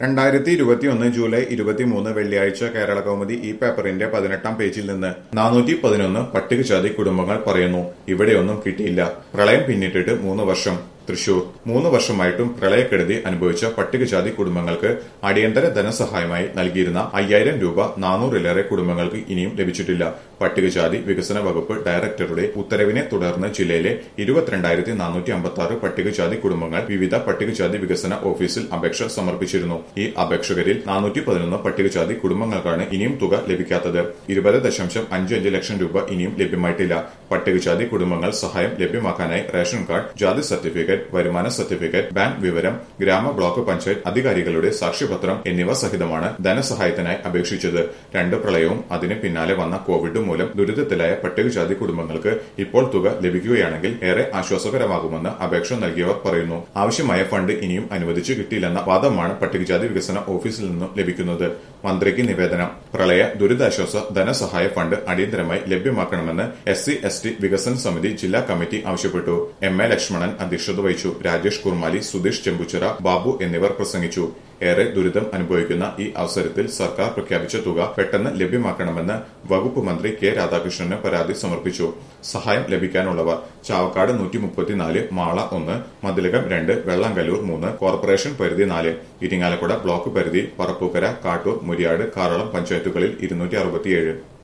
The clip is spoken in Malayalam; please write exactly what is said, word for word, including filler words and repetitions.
രണ്ടായിരത്തി ഇരുപത്തിയൊന്ന് ജൂലൈ ഇരുപത്തിമൂന്ന് വെള്ളിയാഴ്ച കേരള കൗമുദി ഈ പേപ്പറിന്റെ പതിനെട്ടാം പേജിൽ നിന്ന് നാനൂറ്റി പതിനൊന്ന് പട്ടികജാതി കുടുംബങ്ങൾ പറയുന്നു ഇവിടെയൊന്നും കിട്ടിയില്ല. പ്രളയം പിന്നിട്ടിട്ട് മൂന്ന് വർഷം. തൃശൂർ മൂന്ന് വർഷമായിട്ടും പ്രളയക്കെടുതി അനുഭവിച്ച പട്ടികജാതി കുടുംബങ്ങൾക്ക് അടിയന്തര ധനസഹായമായി നൽകിയിരുന്ന അയ്യായിരം രൂപ നാനൂറിലേറെ കുടുംബങ്ങൾക്ക് ഇനിയും ലഭിച്ചിട്ടില്ല. പട്ടികജാതി വികസന വകുപ്പ് ഡയറക്ടറുടെ ഉത്തരവിനെ തുടർന്ന് ജില്ലയിലെ ഇരുപത്തിരണ്ടായിരത്തി നാനൂറ്റി അമ്പത്തി ആറ് പട്ടികജാതി കുടുംബങ്ങൾ വിവിധ പട്ടികജാതി വികസന ഓഫീസിൽ അപേക്ഷ സമർപ്പിച്ചിരുന്നു. ഈ അപേക്ഷകരിൽ നാനൂറ്റി പതിനൊന്ന് പട്ടികജാതി കുടുംബങ്ങൾക്കാണ് ഇനിയും തുക ലഭിക്കാത്തത്. ഇരുപത് ദശാംശം അഞ്ച് അഞ്ച് ലക്ഷം രൂപ ഇനിയും ലഭ്യമായിട്ടില്ല. പട്ടികജാതി കുടുംബങ്ങൾ സഹായം ലഭ്യമാക്കാനായി റേഷൻ കാർഡ്, ജാതി സർട്ടിഫിക്കറ്റ്, വരുമാന സർട്ടിഫിക്കറ്റ്, ബാങ്ക് വിവരം, ഗ്രാമ ബ്ലോക്ക് പഞ്ചായത്ത് അധികാരികളുടെ സാക്ഷ്യപത്രം എന്നിവ സഹിതമാണ് ധനസഹായത്തിനായി അപേക്ഷിച്ചത്. രണ്ട് പ്രളയവും അതിന് പിന്നാലെ വന്ന കോവിഡ് മൂലം ദുരിതത്തിലായ പട്ടികജാതി കുടുംബങ്ങൾക്ക് ഇപ്പോൾ തുക ലഭിക്കുകയാണെങ്കിൽ ഏറെ ആശ്വാസകരമാകുമെന്ന് അപേക്ഷ നൽകിയവർ പറയുന്നു. ആവശ്യമായ ഫണ്ട് ഇനിയും അനുവദിച്ചു കിട്ടിയില്ലെന്ന വാദമാണ് പട്ടികജാതി വികസന ഓഫീസിൽ നിന്നും ലഭിക്കുന്നത്. മന്ത്രിക്ക് നിവേദനം. പ്രളയ ദുരിതാശ്വാസ ധനസഹായ ഫണ്ട് അടിയന്തരമായി ലഭ്യമാക്കണമെന്ന് എസ് സി എസ് ടി വികസന സമിതി ജില്ലാ കമ്മിറ്റി ആവശ്യപ്പെട്ടു. എം എ ലക്ഷ്മണൻ അധ്യക്ഷത വഹിച്ചു. രാജേഷ് കുർമാലി, സുധീഷ് ചെമ്പുച്ചിറ, ബാബു എന്നിവർ പ്രസംഗിച്ചു. ഏറെ ദുരിതം അനുഭവിക്കുന്ന ഈ അവസരത്തിൽ സർക്കാർ പ്രഖ്യാപിച്ച തുക പെട്ടെന്ന് ലഭ്യമാക്കണമെന്ന് വകുപ്പ് മന്ത്രി കെ രാധാകൃഷ്ണന് പരാതി സമർപ്പിച്ചു. സഹായം ലഭിക്കാനുള്ളവർ ചാവക്കാട് നൂറ്റി മുപ്പത്തിനാല്, മാള ഒന്ന്, മതിലകം രണ്ട്, വെള്ളാങ്കല്ലൂർ മൂന്ന്, കോർപ്പറേഷൻ പരിധി നാല്, ഇരിങ്ങാലക്കുട ബ്ലോക്ക് പരിധി, പറപ്പൂക്കര, കാട്ടൂർ, മുരിയാട്, കാറളം പഞ്ചായത്തുകളിൽ ഇരുന്നൂറ്റി അറുപത്തിയേഴ്.